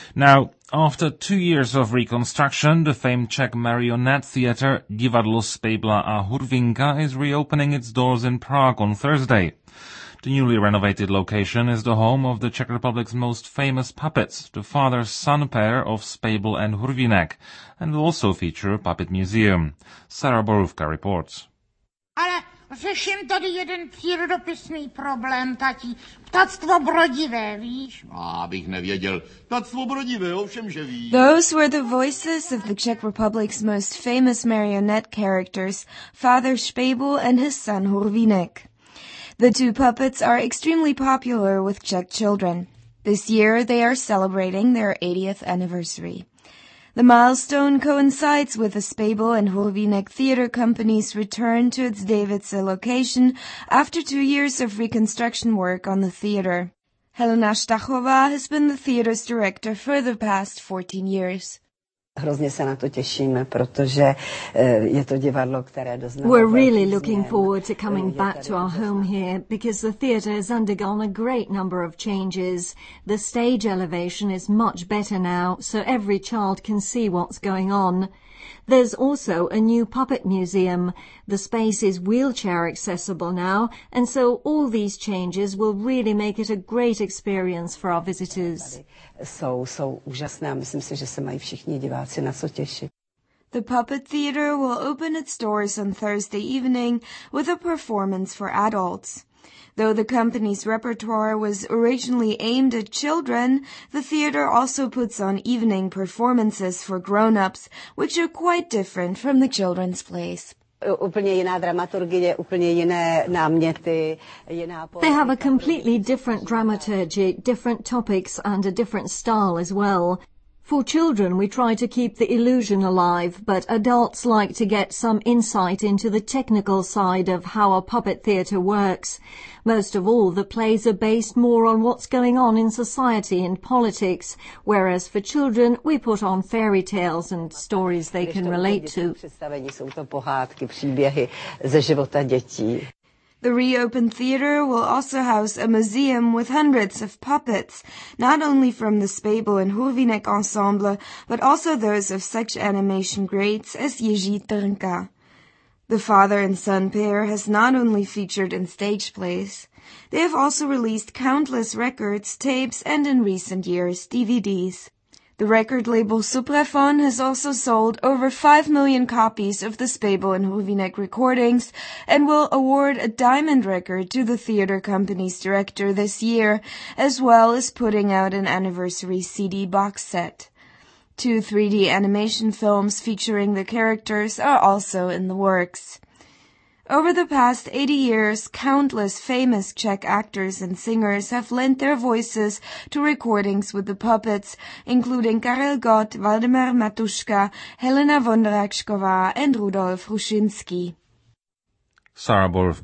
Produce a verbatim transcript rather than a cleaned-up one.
Now, after two years of reconstruction, the famed Czech marionette theatre Divadlo Spejbla a Hurvinka is reopening its doors in Prague on Thursday. The newly renovated location is the home of the Czech Republic's most famous puppets, the father-son pair of Spejbl and Hurvinek, and will also feature a puppet museum. Sarah Borůvka reports. Ale řeším tady jeden přírodopisný problém, tati. Ptactvo brodivé, víš? A bych nevěděl. Ptactvo brodivé, ovšem, že víš. Those were the voices of the Czech Republic's most famous marionette characters, Father Spejbl and his son Hurvinek. The two puppets are extremely popular with Czech children. This year they are celebrating their eightieth anniversary. The milestone coincides with the Spejbl and Hurvinek Theatre Company's return to its Davice location after two years of reconstruction work on the theatre. Helena Stachová has been the theatre's director for the past fourteen years. Hrozně se na to těšíme, protože je to divadlo, které doznalo. We're really looking forward to coming back to our home here because the theatre has undergone a great number of changes. The stage elevation is much better now, so every child can see what's going on. There's also a new puppet museum. The space is wheelchair accessible now, and so all these changes will really make it a great experience for our visitors. Jsou, jsou úžasné a myslím si, že se mají všichni diváci na co těšit. The Puppet Theatre will open its doors on Thursday evening with a performance for adults. Though the company's repertoire was originally aimed at children, the theatre also puts on evening performances for grown-ups, which are quite different from the children's plays. Úplně jiná dramaturgie, úplně jiné náměty, jiná They have a completely different dramaturgy, different topics and a different style as well. For children, we try to keep the illusion alive, but adults like to get some insight into the technical side of how a puppet theatre works. Most of all, the plays are based more on what's going on in society and politics, whereas for children, we put on fairy tales and stories they can relate to. Představení jsou to pohádky, příběhy ze života dětí. The reopened theatre will also house a museum with hundreds of puppets, not only from the Spejbl and Hurvinek ensemble, but also those of such animation greats as Jiří Trnka. The father and son pair has not only featured in stage plays, they have also released countless records, tapes, and in recent years, D V Ds. The record label Supraphon has also sold over five million copies of the Spejbl and Hurvinek recordings and will award a diamond record to the theatre company's director this year, as well as putting out an anniversary C D box set. Two three D animation films featuring the characters are also in the works. Over the past eighty years, countless famous Czech actors and singers have lent their voices to recordings with the puppets, including Karel Gott, Valdemar Matuška, Helena Vondráčková, and Rudolf Hrušinský. Sarah Borůvka.